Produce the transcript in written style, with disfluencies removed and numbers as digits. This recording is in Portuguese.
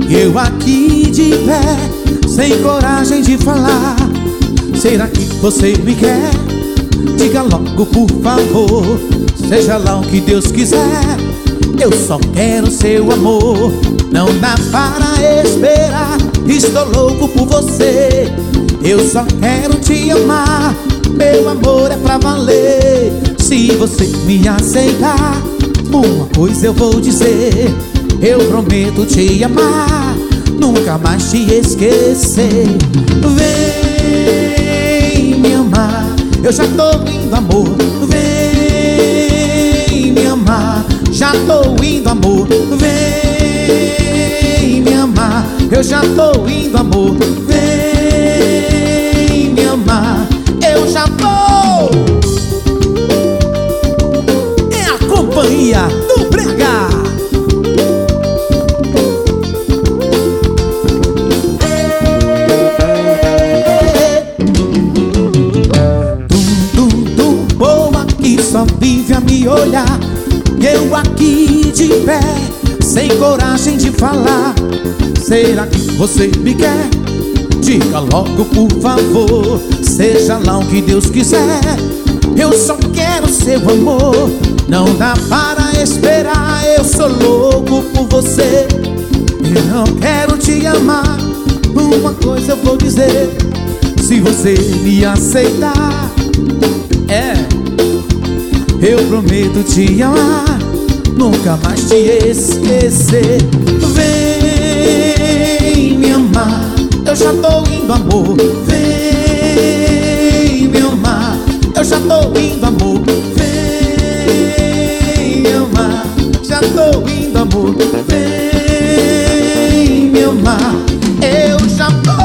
Eu aqui de pé, sem coragem de falar. Será que você me quer? Diga logo, por favor. Seja lá o que Deus quiser, eu só quero seu amor. Não dá para esperar, estou louco por você. Eu só quero te amar, meu amor é pra valer. Se você me aceitar, uma coisa eu vou dizer: eu prometo te amar, nunca mais te esquecer. Vem me amar, eu já tô indo, amor. Vem me amar, já tô indo, amor. Vem me amar, eu já tô indo, amor. Vem me amar, eu já vou. É a companhia do Brega. Boa que só vive a me olhar. Eu aqui de pé, sem coragem de falar. Será que você me quer? Diga logo, por favor. Seja lá o que Deus quiser, eu só quero seu amor. Não dá para esperar, eu sou louco por você. Eu não quero te amar, uma coisa eu vou dizer: se você me aceitar, eu prometo te amar, nunca mais te esquecer. Vem me amar, eu já tô indo, amor. Vem me amar, eu já tô indo, amor. Vem me amar, já tô indo, amor. Vem me amar, eu já tô.